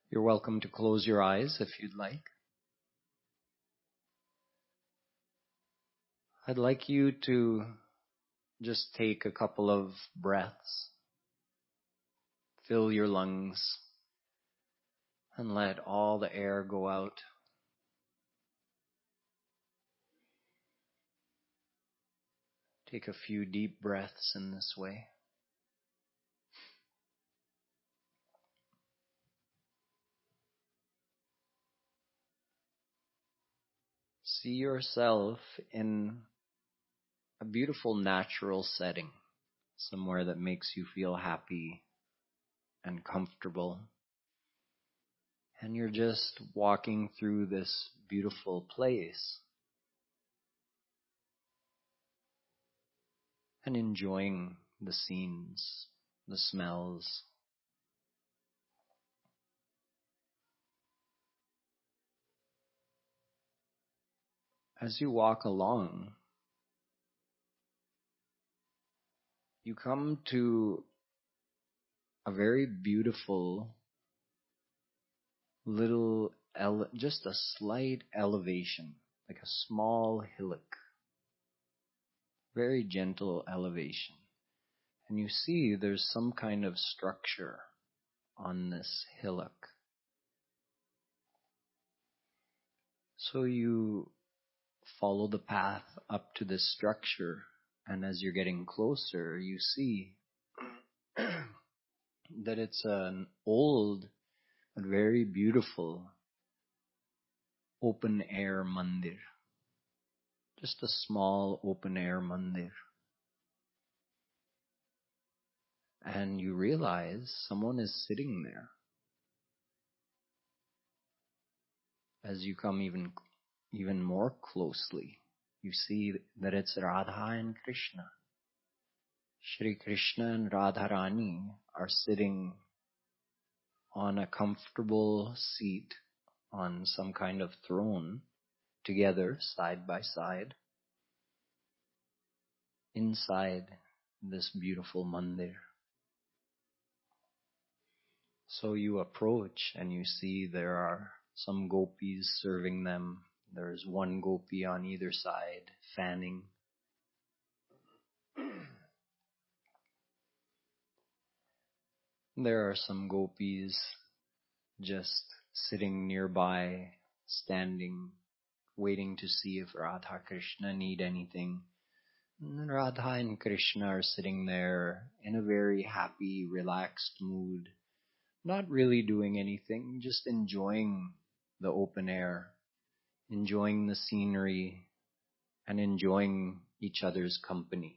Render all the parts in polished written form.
You're welcome to close your eyes if you'd like. I'd like you to just take a couple of breaths, fill your lungs, and let all the air go out. Take a few deep breaths in this way. See yourself in a beautiful natural setting, somewhere that makes you feel happy and comfortable. And you're just walking through this beautiful place and enjoying the scenes, the smells. As you walk along, you come to a very beautiful little, just a slight elevation, like a small hillock, very gentle elevation. And you see there's some kind of structure on this hillock. So you follow the path up to this structure, and as you're getting closer, you see that it's an old but very beautiful open air mandir. Just a small open air mandir. And you realize someone is sitting there. As you come even more closely, you see that it's Radha and Krishna. Shri Krishna and Radharani are sitting on a comfortable seat on some kind of throne together, side by side, inside this beautiful mandir. So you approach and you see there are some gopis serving them. There's one gopi on either side, fanning. There are some gopis just sitting nearby, standing, waiting to see if Radha Krishna need anything. And Radha and Krishna are sitting there in a very happy, relaxed mood, not really doing anything, just enjoying the open air, enjoying the scenery, and enjoying each other's company.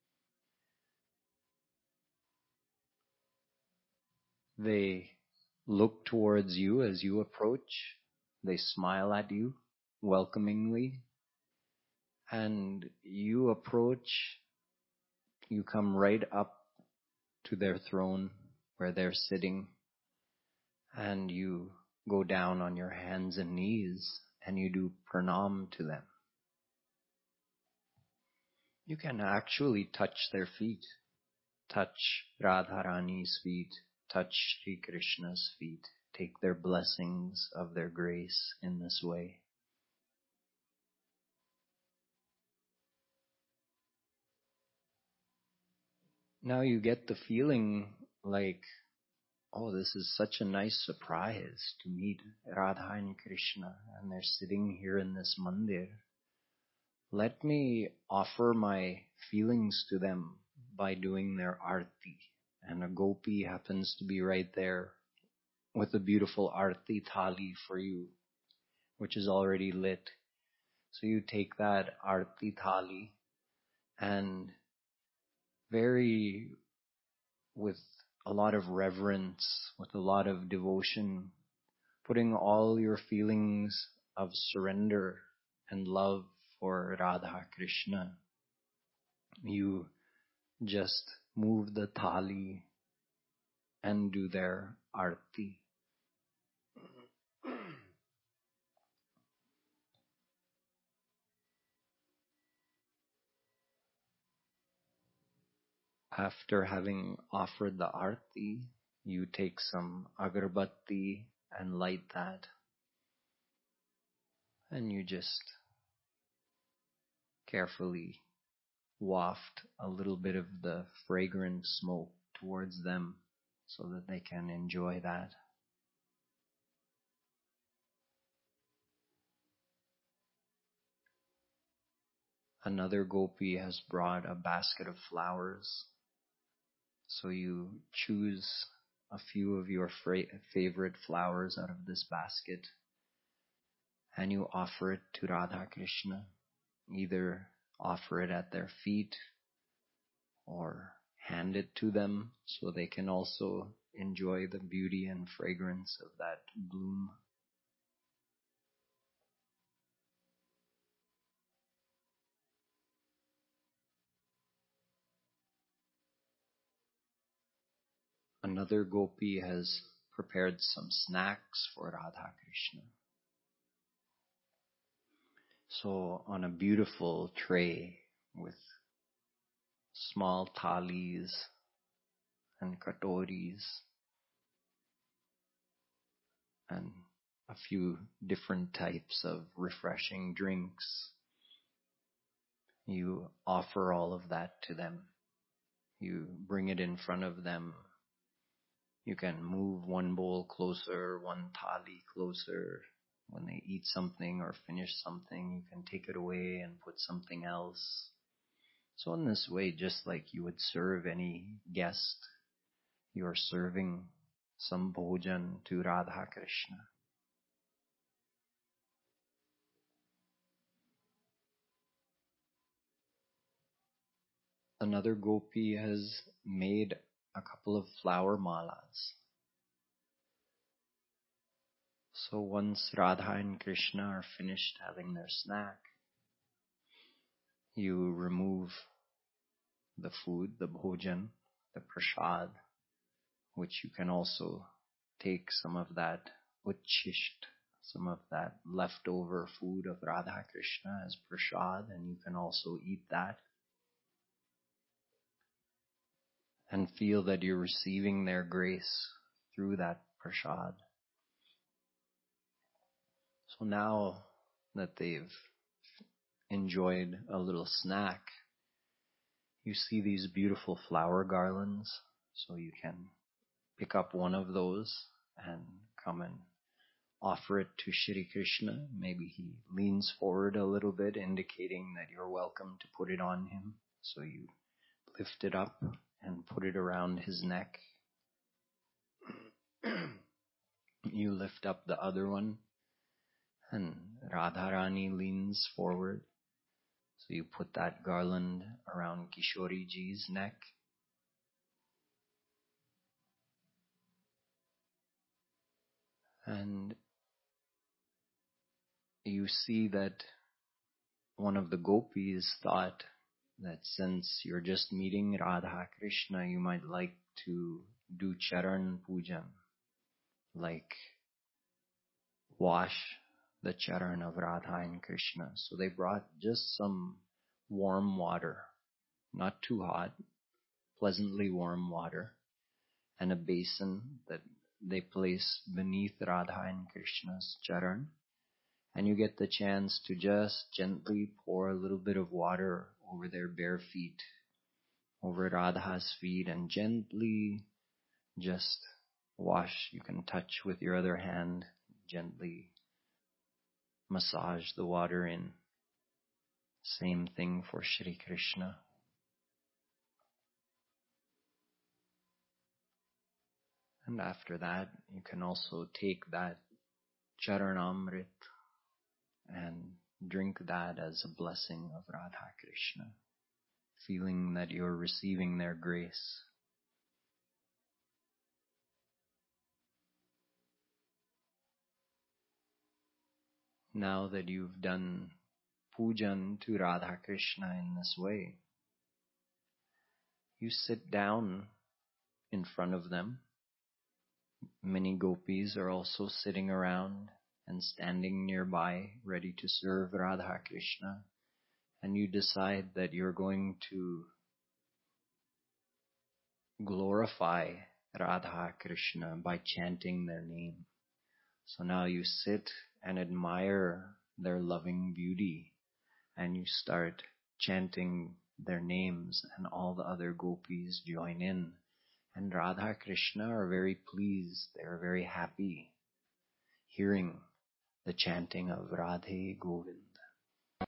They look towards you as you approach. They smile at you welcomingly. And you approach, you come right up to their throne where they're sitting. And you go down on your hands and knees and you do pranam to them. You can actually touch their feet. Touch Radharani's feet. Touch Sri Krishna's feet. Take their blessings of their grace in this way. Now you get the feeling like, oh, this is such a nice surprise to meet Radha and Krishna, and they're sitting here in this mandir. Let me offer my feelings to them by doing their arti. And a gopi happens to be right there with a beautiful arti thali for you, which is already lit. So you take that arti thali and with a lot of reverence, with a lot of devotion, putting all your feelings of surrender and love for Radha Krishna, you just move the thali and do their arti. After having offered the arti, you take some agarbatti and light that. And you just carefully waft a little bit of the fragrant smoke towards them so that they can enjoy that. Another gopi has brought a basket of flowers. So you choose a few of your favorite flowers out of this basket and you offer it to Radha Krishna. Either offer it at their feet or hand it to them so they can also enjoy the beauty and fragrance of that bloom. Another gopi has prepared some snacks for Radha Krishna. So on a beautiful tray with small thalis and katoris and a few different types of refreshing drinks, you offer all of that to them. You bring it in front of them. You can move one bowl closer, one thali closer. When they eat something or finish something, you can take it away and put something else. So in this way, just like you would serve any guest, you are serving some bhojan to Radha Krishna. Another gopi has made a couple of flower malas. So once Radha and Krishna are finished having their snack, you remove the food, the bhojan, the prasad, which you can also take some of that uchisht, some of that leftover food of Radha Krishna as prasad, and you can also eat that. And feel that you're receiving their grace through that prasad. So now that they've enjoyed a little snack, you see these beautiful flower garlands, so you can pick up one of those and come and offer it to Shri Krishna. Maybe he leans forward a little bit, indicating that you're welcome to put it on him. So you lift it up and put it around his neck. You lift up the other one, and Radharani leans forward. So you put that garland around Kishori Ji's neck. And you see that one of the gopis thought that since you're just meeting Radha Krishna, you might like to do charan pujan, like wash the charan of Radha and Krishna. So they brought just some warm water, not too hot, pleasantly warm water, and a basin that they place beneath Radha and Krishna's charan. And you get the chance to just gently pour a little bit of water over their bare feet, over Radha's feet, and gently just wash. You can touch with your other hand, gently massage the water in. Same thing for Shri Krishna. And after that, you can also take that Charanamrit and drink that as a blessing of Radha Krishna, feeling that you're receiving their grace. Now that you've done pujan to Radha Krishna in this way, you sit down in front of them. Many gopis are also sitting around and standing nearby, ready to serve Radha Krishna. And you decide that you're going to glorify Radha Krishna by chanting their name. So now you sit and admire their loving beauty, and you start chanting their names, and all the other gopis join in. And Radha Krishna are very pleased, they are very happy hearing the chanting of Radhe Govind.